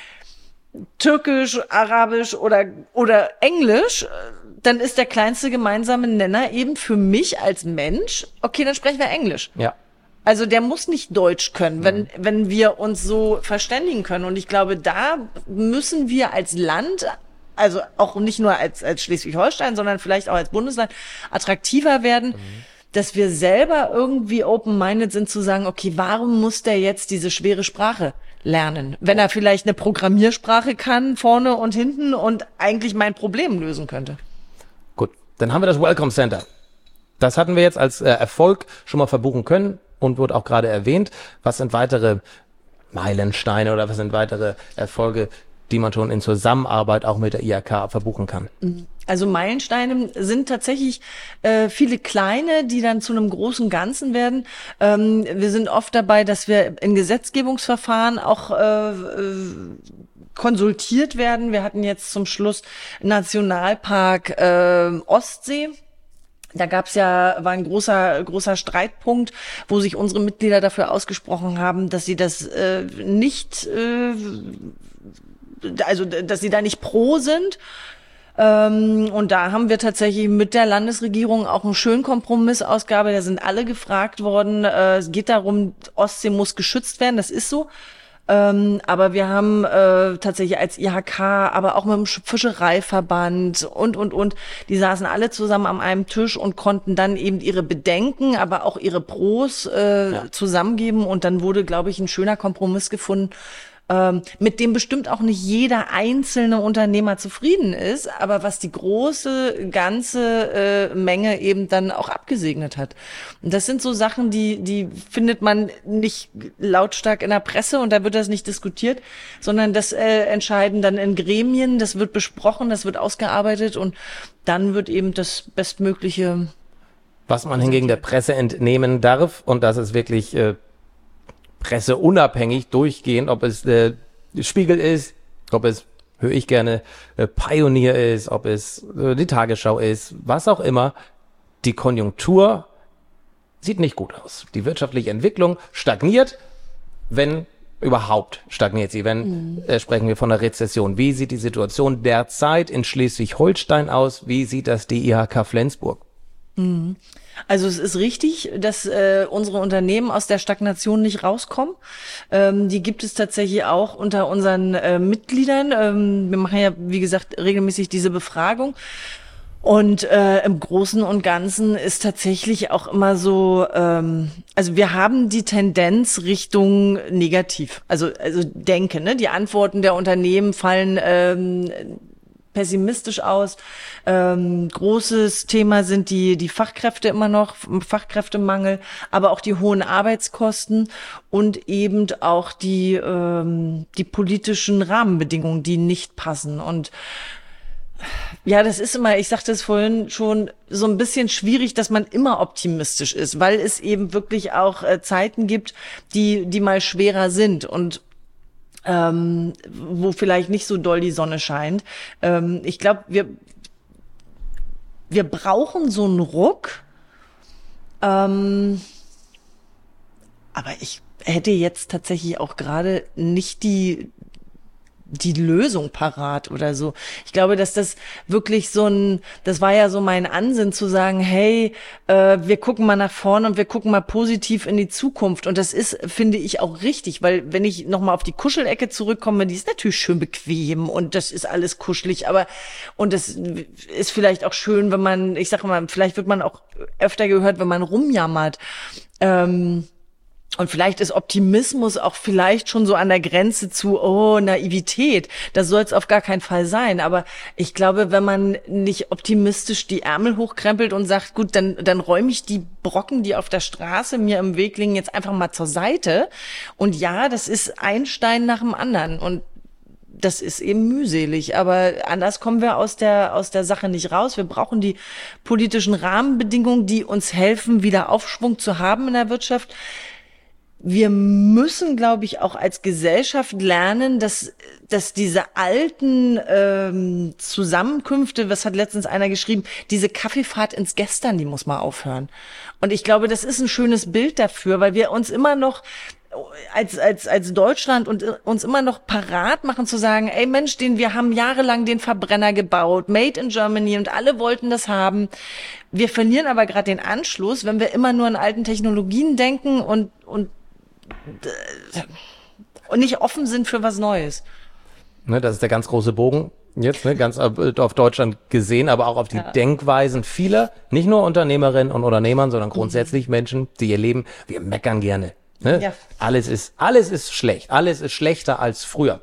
Türkisch, Arabisch oder oder Englisch, dann ist der kleinste gemeinsame Nenner eben für mich als Mensch, okay, dann sprechen wir Englisch. Ja. Also der muss nicht Deutsch können, wenn mhm. wenn wir uns so verständigen können. Und ich glaube, da müssen wir als Land also auch nicht nur als, als Schleswig-Holstein, sondern vielleicht auch als Bundesland attraktiver werden, mhm. dass wir selber irgendwie open-minded sind zu sagen, okay, warum muss der jetzt diese schwere Sprache lernen? Wenn er vielleicht eine Programmiersprache kann, vorne und hinten und eigentlich mein Problem lösen könnte. Gut, dann haben wir das Welcome Center. Das hatten wir jetzt als äh, Erfolg schon mal verbuchen können und wurde auch gerade erwähnt. Was sind weitere Meilensteine oder was sind weitere Erfolge, die man schon in Zusammenarbeit auch mit der I H K verbuchen kann? Also Meilensteine sind tatsächlich äh, viele kleine, die dann zu einem großen Ganzen werden. Ähm, wir sind oft dabei, dass wir in Gesetzgebungsverfahren auch äh, äh, konsultiert werden. Wir hatten jetzt zum Schluss Nationalpark äh, Ostsee. Da gab's ja, war ein großer, großer Streitpunkt, wo sich unsere Mitglieder dafür ausgesprochen haben, dass sie das äh, nicht, äh, also dass sie da nicht pro sind. Ähm, und da haben wir tatsächlich mit der Landesregierung auch einen schönen Kompromiss ausgearbeitet. Da sind alle gefragt worden. Äh, es geht darum, Ostsee muss geschützt werden, das ist so. Ähm, aber wir haben äh, tatsächlich als I H K, aber auch mit dem Fischereiverband und, und, und, die saßen alle zusammen an einem Tisch und konnten dann eben ihre Bedenken, aber auch ihre Pros äh, ja. zusammengeben. Und dann wurde, glaube ich, ein schöner Kompromiss gefunden, ähm, mit dem bestimmt auch nicht jeder einzelne Unternehmer zufrieden ist, aber was die große, ganze äh, Menge eben dann auch abgesegnet hat. Und das sind so Sachen, die, die findet man nicht lautstark in der Presse und da wird das nicht diskutiert, sondern das äh, entscheiden dann in Gremien, das wird besprochen, das wird ausgearbeitet und dann wird eben das Bestmögliche. Was man hingegen der Presse entnehmen darf, und das ist wirklich äh, presseunabhängig durchgehend, ob es äh, Spiegel ist, ob es, höre ich gerne, äh, Pioneer ist, ob es äh, die Tagesschau ist, was auch immer, die Konjunktur sieht nicht gut aus. Die wirtschaftliche Entwicklung stagniert, wenn überhaupt stagniert sie, wenn mhm. äh, sprechen wir von einer Rezession. Wie sieht die Situation derzeit in Schleswig-Holstein aus? Wie sieht das die I H K Flensburg? Mhm. Also es ist richtig, dass äh, unsere Unternehmen aus der Stagnation nicht rauskommen. Ähm, die gibt es tatsächlich auch unter unseren äh, Mitgliedern. Ähm, wir machen ja, wie gesagt, regelmäßig diese Befragung. Und äh, im Großen und Ganzen ist tatsächlich auch immer so, ähm, also wir haben die Tendenz Richtung negativ. Also also denke, ne, die Antworten der Unternehmen fallen ähm, pessimistisch aus. Ähm, großes Thema sind die die Fachkräfte immer noch, Fachkräftemangel, aber auch die hohen Arbeitskosten und eben auch die ähm, die politischen Rahmenbedingungen, die nicht passen. Und ja, das ist immer, ich sagte es vorhin schon, so ein bisschen schwierig, dass man immer optimistisch ist, weil es eben wirklich auch äh, Zeiten gibt, die die mal schwerer sind und Ähm, wo vielleicht nicht so doll die Sonne scheint. Ähm, ich glaube, wir wir brauchen so einen Ruck. Ähm, aber ich hätte jetzt tatsächlich auch gerade nicht die die Lösung parat oder so. Ich glaube, dass das wirklich so ein, das war ja so mein Ansinn zu sagen, hey, äh, wir gucken mal nach vorne und wir gucken mal positiv in die Zukunft. Und das ist, finde ich, auch richtig, weil wenn ich nochmal auf die Kuschelecke zurückkomme, die ist natürlich schön bequem und das ist alles kuschelig, aber und das ist vielleicht auch schön, wenn man, ich sage mal, vielleicht wird man auch öfter gehört, wenn man rumjammert. Ähm, Und vielleicht ist Optimismus auch vielleicht schon so an der Grenze zu, oh, Naivität. Das soll es auf gar keinen Fall sein. Aber ich glaube, wenn man nicht optimistisch die Ärmel hochkrempelt und sagt, gut, dann, dann räume ich die Brocken, die auf der Straße mir im Weg liegen, jetzt einfach mal zur Seite. Und ja, das ist ein Stein nach dem anderen. Und das ist eben mühselig, aber anders kommen wir aus der aus der Sache nicht raus. Wir brauchen die politischen Rahmenbedingungen, die uns helfen, wieder Aufschwung zu haben in der Wirtschaft. Wir müssen, glaube ich, auch als Gesellschaft lernen, dass dass diese alten ähm, Zusammenkünfte, was hat letztens einer geschrieben, diese Kaffeefahrt ins Gestern, die muss mal aufhören. Und ich glaube, das ist ein schönes Bild dafür, weil wir uns immer noch als als als Deutschland und uns immer noch parat machen zu sagen, ey Mensch, den wir haben jahrelang den Verbrenner gebaut, made in Germany und alle wollten das haben. Wir verlieren aber gerade den Anschluss, wenn wir immer nur an alten Technologien denken und und und nicht offen sind für was Neues. Ne, das ist der ganz große Bogen. Jetzt, ne, ganz auf, auf Deutschland gesehen, aber auch auf die ja. Denkweisen vieler, nicht nur Unternehmerinnen und Unternehmern, sondern grundsätzlich mhm. Menschen, die ihr Leben, wir meckern gerne. Ne? Ja. Alles ist, alles ist schlecht. Alles ist schlechter als früher.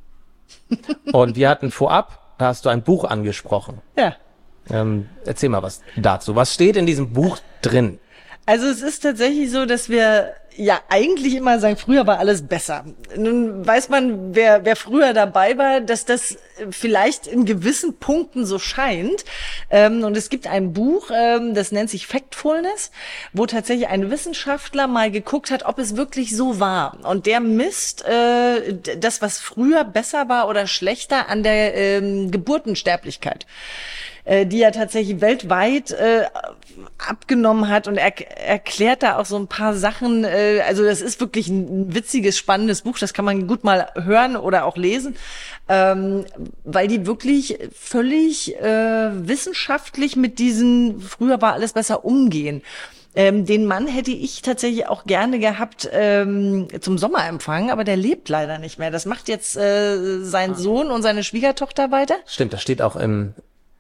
Und wir hatten vorab, da hast du ein Buch angesprochen. Ja. Ähm, erzähl mal was dazu. Was steht in diesem Buch drin? Also es ist tatsächlich so, dass wir ja eigentlich immer sagen, früher war alles besser. Nun weiß man, wer, wer früher dabei war, dass das vielleicht in gewissen Punkten so scheint. Ähm, und es gibt ein Buch, ähm, das nennt sich Factfulness, wo tatsächlich ein Wissenschaftler mal geguckt hat, ob es wirklich so war. Und der misst äh, das, was früher besser war oder schlechter an der ähm, Geburtensterblichkeit, die ja tatsächlich weltweit äh, abgenommen hat, und er erklärt da auch so ein paar Sachen. Äh, also das ist wirklich ein witziges, spannendes Buch, das kann man gut mal hören oder auch lesen, ähm, weil die wirklich völlig äh, wissenschaftlich mit diesen, früher war alles besser, umgehen. Ähm, den Mann hätte ich tatsächlich auch gerne gehabt ähm, zum Sommerempfang, aber der lebt leider nicht mehr. Das macht jetzt äh, sein Sohn und seine Schwiegertochter weiter. Stimmt, das steht auch im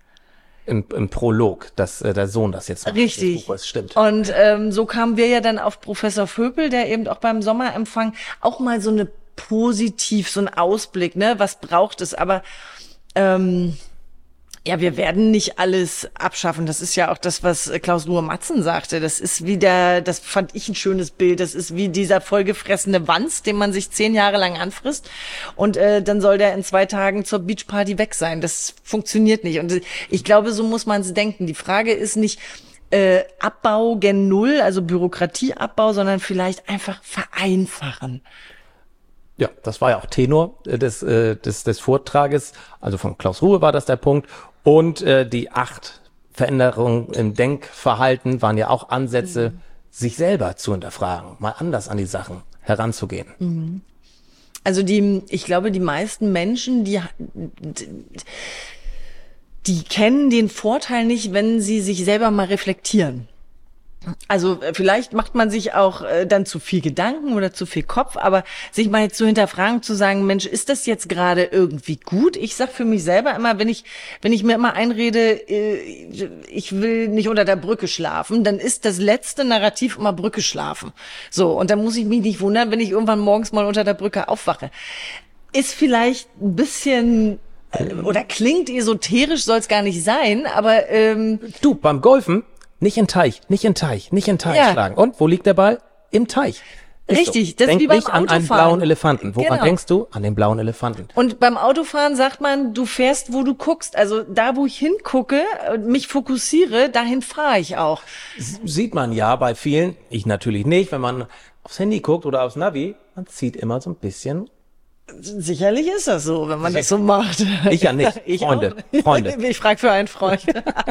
Im, im Prolog, dass äh, der Sohn das jetzt macht. Richtig. Das Buch ist, stimmt. Und ähm, so kamen wir ja dann auf Professor Vöpel, der eben auch beim Sommerempfang auch mal so eine positiv, so ein Ausblick, ne, was braucht es, aber ähm, ja, wir werden nicht alles abschaffen. Das ist ja auch das, was Klaus Ruhr-Matzen sagte. Das ist wie der, das fand ich ein schönes Bild. Das ist wie dieser vollgefressene Wanz, den man sich zehn Jahre lang anfrisst. Und äh, dann soll der in zwei Tagen zur Beachparty weg sein. Das funktioniert nicht. Und ich glaube, so muss man es denken. Die Frage ist nicht äh, Abbau gen Null, also Bürokratieabbau, sondern vielleicht einfach vereinfachen. Ja, das war ja auch Tenor des, äh, des, des Vortrages. Also von Klaus Ruhe war das der Punkt. Und äh, die acht Veränderungen im Denkverhalten waren ja auch Ansätze, mhm. sich selber zu hinterfragen, mal anders an die Sachen heranzugehen. Mhm. Also die, ich glaube, die meisten Menschen, die, die kennen den Vorteil nicht, wenn sie sich selber mal reflektieren. Also vielleicht macht man sich auch äh, dann zu viel Gedanken oder zu viel Kopf, aber sich mal jetzt zu hinterfragen, zu sagen, Mensch, ist das jetzt gerade irgendwie gut? Ich sag für mich selber immer, wenn ich wenn ich mir immer einrede, äh, ich will nicht unter der Brücke schlafen, dann ist das letzte Narrativ immer Brücke schlafen. So, und dann muss ich mich nicht wundern, wenn ich irgendwann morgens mal unter der Brücke aufwache. Ist vielleicht ein bisschen äh, oder klingt esoterisch, soll es gar nicht sein, aber ähm, du, beim Golfen nicht in Teich, nicht in Teich, nicht in Teich ja. schlagen. Und wo liegt der Ball? Im Teich. Ist Richtig, so. das Denk ist wie beim nicht an Autofahren. einen blauen Elefanten. Woran genau. denkst du? An den blauen Elefanten. Und beim Autofahren sagt man, du fährst, wo du guckst. Also da, wo ich hingucke, mich fokussiere, dahin fahre ich auch. Sieht man ja bei vielen, ich natürlich nicht, wenn man aufs Handy guckt oder aufs Navi, man zieht immer so ein bisschen. Sicherlich ist das so, wenn man das so macht. Ich ja nicht, ich Freunde, auch. Freunde. Ich frage für einen Freund.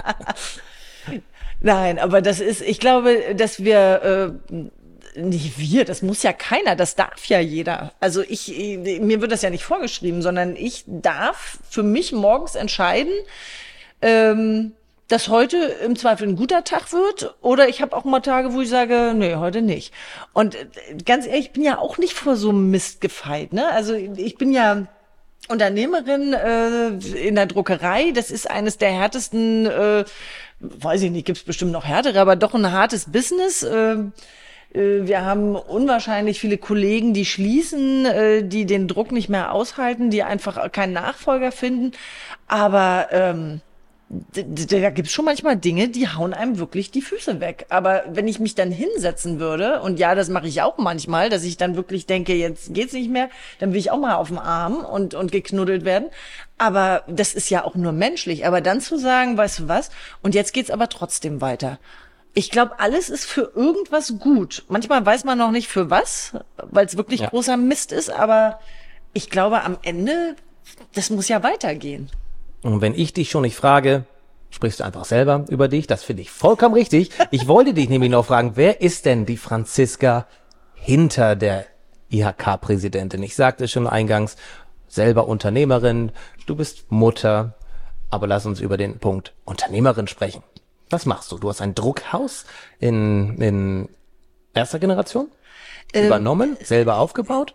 Nein, aber das ist, ich glaube, dass wir, äh, nicht wir, das muss ja keiner, das darf ja jeder. Also ich, mir wird das ja nicht vorgeschrieben, sondern ich darf für mich morgens entscheiden, ähm, dass heute im Zweifel ein guter Tag wird, oder ich habe auch mal Tage, wo ich sage, nee, heute nicht. Und ganz ehrlich, ich bin ja auch nicht vor so einem Mist gefeit, ne? Also ich bin ja Unternehmerin äh, in der Druckerei, das ist eines der härtesten, äh, weiß ich nicht, gibt's bestimmt noch härtere, aber doch ein hartes Business. Äh, äh, wir haben unwahrscheinlich viele Kollegen, die schließen, äh, die den Druck nicht mehr aushalten, die einfach keinen Nachfolger finden. Aber ähm, da gibt's schon manchmal Dinge, die hauen einem wirklich die Füße weg. Aber wenn ich mich dann hinsetzen würde, und ja, das mache ich auch manchmal, dass ich dann wirklich denke, jetzt geht's nicht mehr, dann will ich auch mal auf dem Arm und und geknuddelt werden. Aber das ist ja auch nur menschlich. Aber dann zu sagen, weißt du was, und jetzt geht's aber trotzdem weiter. Ich glaube, alles ist für irgendwas gut. Manchmal weiß man noch nicht für was, weil es wirklich ja. großer Mist ist. Aber ich glaube, am Ende, das muss ja weitergehen. Und wenn ich dich schon nicht frage, sprichst du einfach selber über dich. Das finde ich vollkommen richtig. Ich wollte dich nämlich noch fragen, wer ist denn die Franziska hinter der I H K-Präsidentin? Ich sagte schon eingangs, selber Unternehmerin, du bist Mutter, aber lass uns über den Punkt Unternehmerin sprechen. Was machst du? Du hast ein Druckhaus in, in erster Generation ähm, übernommen, selber aufgebaut?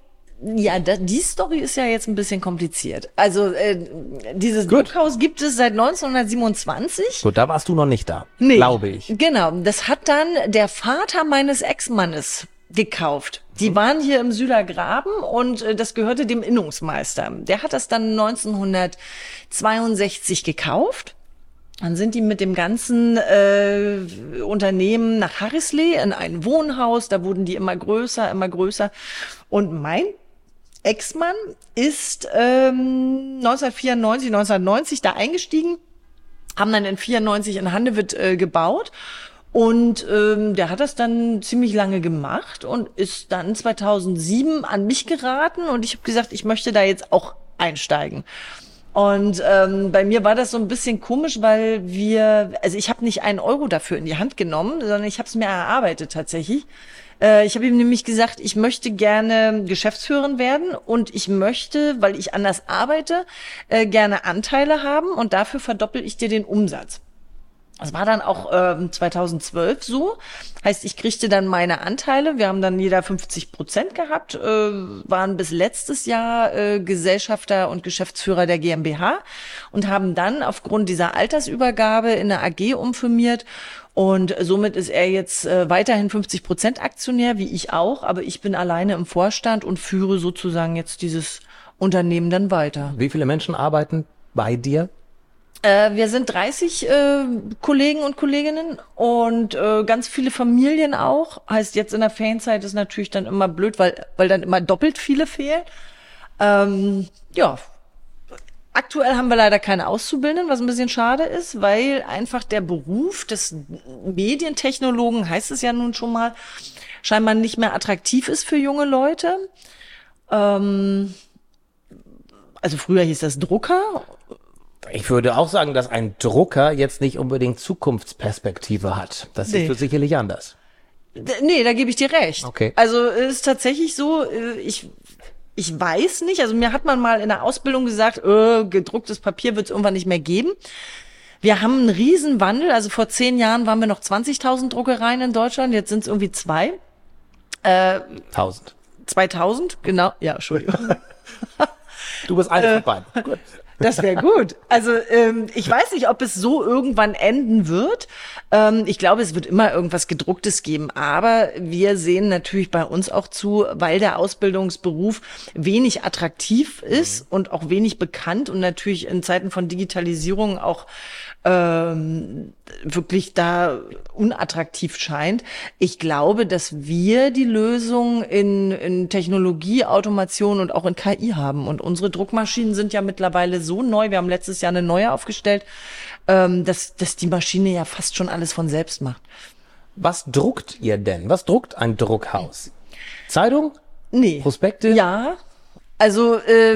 Ja, da, die Story ist ja jetzt ein bisschen kompliziert. Also äh, dieses Gut. Druckhaus gibt es seit neunzehnhundertsiebenundzwanzig. Gut, da warst du noch nicht da, Nee, glaube ich. Genau, das hat dann der Vater meines Ex-Mannes gekauft. Die waren hier im Südergraben und äh, das gehörte dem Innungsmeister. Der hat das dann neunzehnhundertzweiundsechzig gekauft. Dann sind die mit dem ganzen äh, Unternehmen nach Harrisley in ein Wohnhaus. Da wurden die immer größer, immer größer. Und mein Ex-Mann ist ähm, neunzehnhundertvierundneunzig, neunzehnhundertneunzig da eingestiegen, haben dann in vierundneunzig in Handewitt äh, gebaut. Und ähm, der hat das dann ziemlich lange gemacht und ist dann zweitausendsieben an mich geraten. Und ich habe gesagt, ich möchte da jetzt auch einsteigen. Und ähm, bei mir war das so ein bisschen komisch, weil wir, also ich habe nicht einen Euro dafür in die Hand genommen, sondern ich habe es mir erarbeitet tatsächlich. Äh, ich habe ihm nämlich gesagt, ich möchte gerne Geschäftsführerin werden und ich möchte, weil ich anders arbeite, äh, gerne Anteile haben und dafür verdoppel ich dir den Umsatz. Das war dann auch äh, zweitausendzwölf so. Heißt, ich kriegte dann meine Anteile. Wir haben dann jeder fünfzig Prozent gehabt, äh, waren bis letztes Jahr äh, Gesellschafter und Geschäftsführer der GmbH und haben dann aufgrund dieser Altersübergabe in eine A G umfirmiert. Und somit ist er jetzt äh, weiterhin fünfzig Prozent Aktionär, wie ich auch. Aber ich bin alleine im Vorstand und führe sozusagen jetzt dieses Unternehmen dann weiter. Wie viele Menschen arbeiten bei dir? Äh, wir sind dreißig äh, Kollegen und Kolleginnen und äh, ganz viele Familien auch. Heißt, jetzt in der Ferienzeit ist natürlich dann immer blöd, weil weil dann immer doppelt viele fehlen. Ähm, ja, aktuell haben wir leider keine Auszubildenden, was ein bisschen schade ist, weil einfach der Beruf des Medientechnologen, heißt es ja nun schon mal, scheinbar nicht mehr attraktiv ist für junge Leute. Ähm, also früher hieß das Drucker. Ich würde auch sagen, dass ein Drucker jetzt nicht unbedingt Zukunftsperspektive hat. Das Nee. siehst du sicherlich anders. D- Nee, da gebe ich dir recht. Okay. Also es ist tatsächlich so, äh, ich ich weiß nicht, also mir hat man mal in der Ausbildung gesagt, äh, gedrucktes Papier wird es irgendwann nicht mehr geben. Wir haben einen Riesenwandel, also vor zehn Jahren waren wir noch zwanzigtausend Druckereien in Deutschland, jetzt sind es irgendwie zwei. Äh, Tausend. zweitausend, genau, ja, Entschuldigung. Du bist eine von beiden. Gut. Das wäre gut. Also ähm, ich weiß nicht, ob es so irgendwann enden wird. Ähm, ich glaube, es wird immer irgendwas Gedrucktes geben. Aber wir sehen natürlich bei uns auch zu, weil der Ausbildungsberuf wenig attraktiv ist und auch wenig bekannt und natürlich in Zeiten von Digitalisierung auch ähm, wirklich da unattraktiv scheint. Ich glaube, dass wir die Lösung in, in Technologie, Automation und auch in K I haben. Und unsere Druckmaschinen sind ja mittlerweile so neu, wir haben letztes Jahr eine neue aufgestellt, ähm, dass, dass die Maschine ja fast schon alles von selbst macht. Was druckt ihr denn? Was druckt ein Druckhaus? Zeitung? Nee. Prospekte? Ja. Also, äh,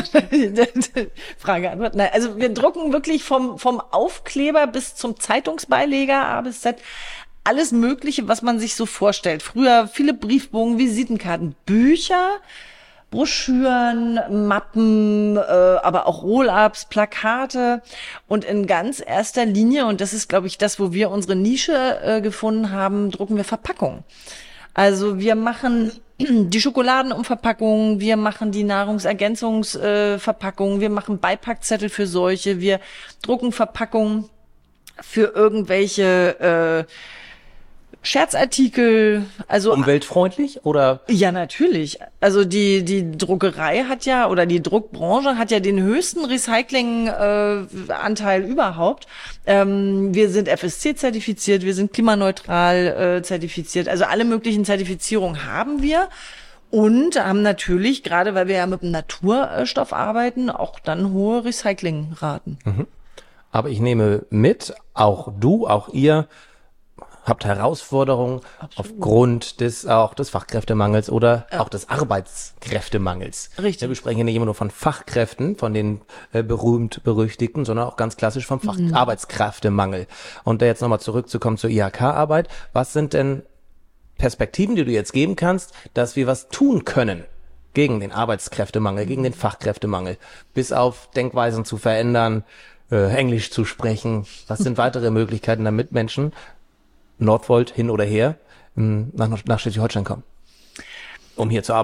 Frage, Antwort. Nein, also wir drucken wirklich vom, vom Aufkleber bis zum Zeitungsbeileger A bis Z alles Mögliche, was man sich so vorstellt. Früher viele Briefbogen, Visitenkarten, Bücher, Broschüren, Mappen, äh, aber auch Roll-ups, Plakate und in ganz erster Linie, und das ist, glaube ich, das, wo wir unsere Nische äh, gefunden haben, drucken wir Verpackungen. Also wir machen die Schokoladenumverpackungen, wir machen die Nahrungsergänzungsverpackungen, äh, wir machen Beipackzettel für solche, wir drucken Verpackungen für irgendwelche äh, Scherzartikel, also Umweltfreundlich oder? ja, natürlich. Also die die Druckerei hat ja, oder die Druckbranche hat ja den höchsten Recycling-Anteil äh, überhaupt. Ähm, wir sind F S C-zertifiziert, wir sind klimaneutral äh, zertifiziert. Also alle möglichen Zertifizierungen haben wir. Und haben natürlich, gerade weil wir ja mit dem Naturstoff arbeiten, auch dann hohe Recyclingraten. Mhm. Aber ich nehme mit, auch du, auch ihr habt Herausforderungen Absolut. aufgrund des auch des Fachkräftemangels oder ja. auch des Arbeitskräftemangels. Richtig. Wir sprechen hier nicht immer nur von Fachkräften, von den äh, berühmt-berüchtigten, sondern auch ganz klassisch vom Fach- mhm. Arbeitskräftemangel. Und da jetzt nochmal zurückzukommen zur I H K-Arbeit. Was sind denn Perspektiven, die du jetzt geben kannst, dass wir was tun können gegen den Arbeitskräftemangel, gegen den Fachkräftemangel, bis auf Denkweisen zu verändern, äh, Englisch zu sprechen? Was sind weitere Möglichkeiten, damit Menschen Nordvolt hin oder her nach, nach Schleswig-Holstein kommen, um hier zu arbeiten?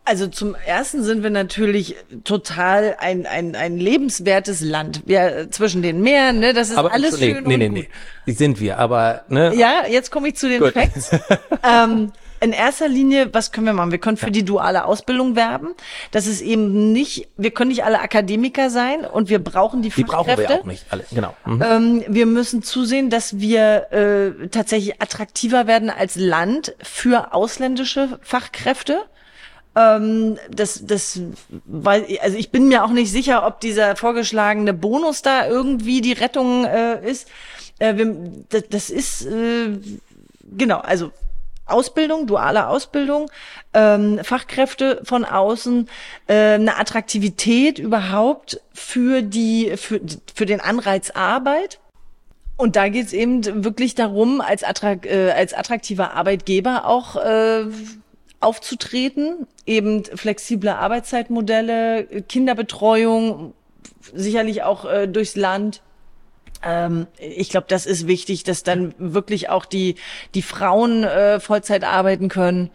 Also zum Ersten sind wir natürlich total ein ein ein lebenswertes Land. Wir zwischen den Meeren, ne, das ist aber, alles nee, schön nee, und nee, gut. nee, die sind wir, aber ne. Ja, jetzt komme ich zu den Gut. Facts. ähm, in erster Linie, was können wir machen? Wir können für ja. die duale Ausbildung werben. Das ist eben nicht, wir können nicht alle Akademiker sein und wir brauchen die Fachkräfte. Die brauchen wir auch nicht alle, genau. Mhm. Ähm, wir müssen zusehen, dass wir äh, tatsächlich attraktiver werden als Land für ausländische Fachkräfte. Ähm, das, das, weil, also ich bin mir auch nicht sicher, ob dieser vorgeschlagene Bonus da irgendwie die Rettung äh, ist. Äh, wir, das, das ist, äh, genau, also Ausbildung, duale Ausbildung, ähm, Fachkräfte von außen, äh, eine Attraktivität überhaupt für die, für, für den Anreiz Arbeit. Und da geht's eben wirklich darum, als, attrakt, äh, als attraktiver Arbeitgeber auch äh, aufzutreten, eben flexible Arbeitszeitmodelle, Kinderbetreuung, sicherlich auch äh, durchs Land. Ähm, ich glaube, das ist wichtig, dass dann wirklich auch die die Frauen äh, Vollzeit arbeiten können.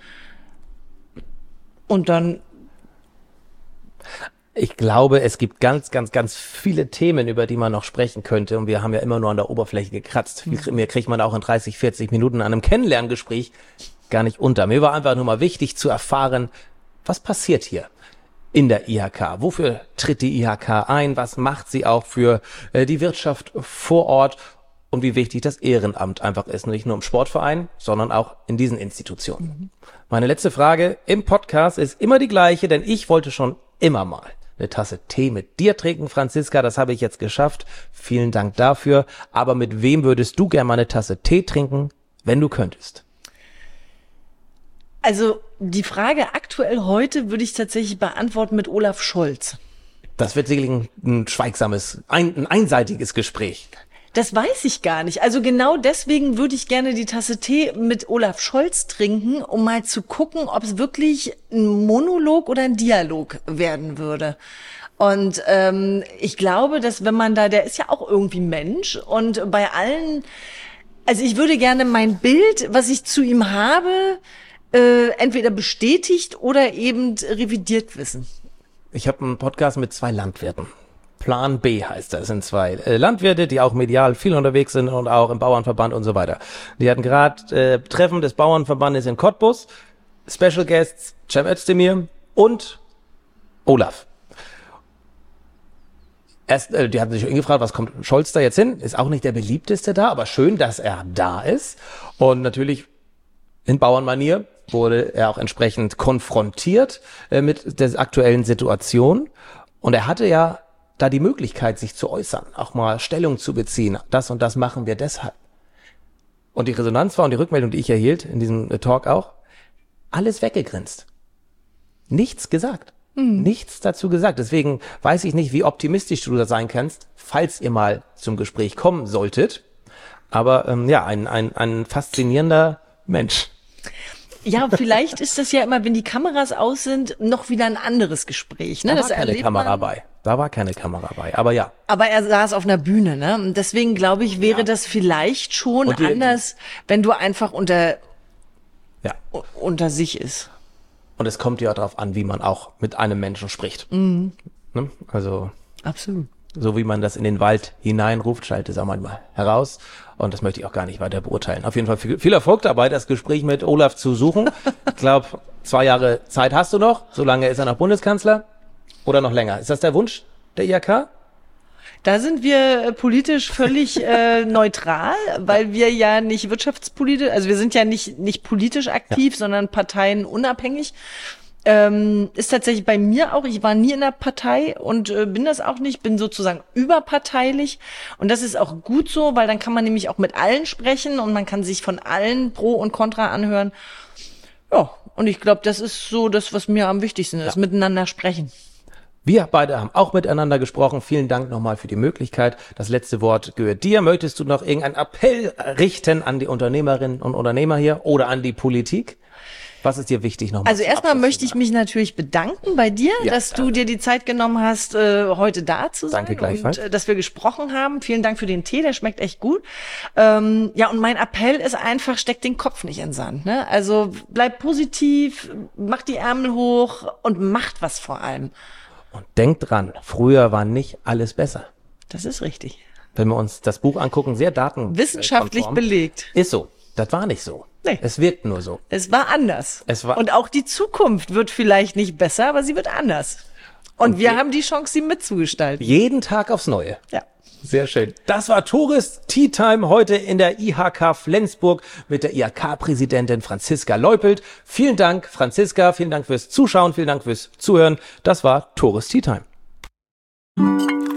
Und dann ich glaube, es gibt ganz, ganz, ganz viele Themen, über die man noch sprechen könnte. Und wir haben ja immer nur an der Oberfläche gekratzt. Viel mehr kriegt man auch in dreißig, vierzig Minuten an einem Kennenlerngespräch gar nicht unter. Mir war einfach nur mal wichtig zu erfahren, was passiert hier in der I H K? Wofür tritt die I H K ein? Was macht sie auch für äh, die Wirtschaft vor Ort? Und wie wichtig das Ehrenamt einfach ist. Nicht nur im Sportverein, sondern auch in diesen Institutionen. Mhm. Meine letzte Frage im Podcast ist immer die gleiche, denn ich wollte schon immer mal eine Tasse Tee mit dir trinken, Franziska. Das habe ich jetzt geschafft. Vielen Dank dafür. Aber mit wem würdest du gerne mal eine Tasse Tee trinken, wenn du könntest? Also die Frage aktuell heute würde ich tatsächlich beantworten mit Olaf Scholz. Das wird sicherlich ein, ein schweigsames, ein, ein einseitiges Gespräch. Das weiß ich gar nicht. Also genau deswegen würde ich gerne die Tasse Tee mit Olaf Scholz trinken, um mal zu gucken, ob es wirklich ein Monolog oder ein Dialog werden würde. Und ähm, ich glaube, dass wenn man da, der ist ja auch irgendwie Mensch und bei allen, also ich würde gerne mein Bild, was ich zu ihm habe, äh, entweder bestätigt oder eben revidiert wissen. Ich habe einen Podcast mit zwei Landwirten. Plan B heißt das, sind zwei äh, Landwirte, die auch medial viel unterwegs sind und auch im Bauernverband und so weiter. Die hatten gerade äh, Treffen des Bauernverbandes in Cottbus, Special Guests Cem Özdemir und Olaf. Erst, äh, die hatten sich gefragt, was kommt Scholz da jetzt hin? Ist auch nicht der beliebteste da, aber schön, dass er da ist. Und natürlich in Bauernmanier wurde er auch entsprechend konfrontiert äh, mit der aktuellen Situation. Und er hatte ja da die Möglichkeit, sich zu äußern, auch mal Stellung zu beziehen. Das und das machen wir deshalb. Und die Resonanz war und die Rückmeldung, die ich erhielt in diesem Talk auch, alles weggegrinst. Nichts gesagt. Mhm. Nichts dazu gesagt. Deswegen weiß ich nicht, wie optimistisch du da sein kannst, falls ihr mal zum Gespräch kommen solltet. Aber ähm, ja, ein, ein, ein faszinierender Mensch. Ja, vielleicht ist das ja immer, wenn die Kameras aus sind, noch wieder ein anderes Gespräch. Ne? Da das war keine Kamera man. bei. Da war keine Kamera bei, aber ja. Aber er saß auf einer Bühne, ne? Und deswegen glaube ich, wäre ja. das vielleicht schon die, anders, wenn du einfach unter, ja. unter sich ist. Und es kommt ja darauf an, wie man auch mit einem Menschen spricht. Mhm. Ne? Also. Absolut. So wie man das in den Wald hineinruft, schaltet es auch manchmal heraus. Und das möchte ich auch gar nicht weiter beurteilen. Auf jeden Fall viel, viel Erfolg dabei, das Gespräch mit Olaf zu suchen. Ich glaube, zwei Jahre Zeit hast du noch. So lange ist er noch Bundeskanzler. Oder noch länger. Ist das der Wunsch der I H K? Da sind wir politisch völlig äh, neutral, weil wir ja nicht wirtschaftspolitisch, also wir sind ja nicht nicht politisch aktiv, ja. sondern parteienunabhängig. Ähm, ist tatsächlich bei mir auch, ich war nie in der Partei und äh, bin das auch nicht, bin sozusagen überparteilich und das ist auch gut so, weil dann kann man nämlich auch mit allen sprechen und man kann sich von allen Pro und Contra anhören. Ja, und ich glaube, das ist so das, was mir am wichtigsten ist, ja. miteinander sprechen. Wir beide haben auch miteinander gesprochen. Vielen Dank nochmal für die Möglichkeit. Das letzte Wort gehört dir. Möchtest du noch irgendeinen Appell richten an die Unternehmerinnen und Unternehmer hier oder an die Politik? Was ist dir wichtig nochmal? Also erstmal möchte ich mich natürlich bedanken bei dir, Ja, dass gerne. du dir die Zeit genommen hast, äh, heute da zu sein. Danke gleichfalls. Und äh, dass wir gesprochen haben. Vielen Dank für den Tee, der schmeckt echt gut. Ähm, ja, und mein Appell ist einfach, steck den Kopf nicht in den Sand. Ne? Also bleib positiv, mach die Ärmel hoch und macht was vor allem. Und denkt dran, früher war nicht alles besser. Das ist richtig. Wenn wir uns das Buch angucken, sehr datenkonform. Wissenschaftlich belegt. Ist so. Das war nicht so. Nee. Es wirkt nur so. Es war anders. Es war- und auch die Zukunft wird vielleicht nicht besser, aber sie wird anders. Und, Und wir wir- haben die Chance, sie mitzugestalten. Jeden Tag aufs Neue. Ja. Sehr schön. Das war Tourist Tea Time heute in der I H K Flensburg mit der I H K-Präsidentin Franziska Leupelt. Vielen Dank, Franziska. Vielen Dank fürs Zuschauen. Vielen Dank fürs Zuhören. Das war Tourist Tea Time.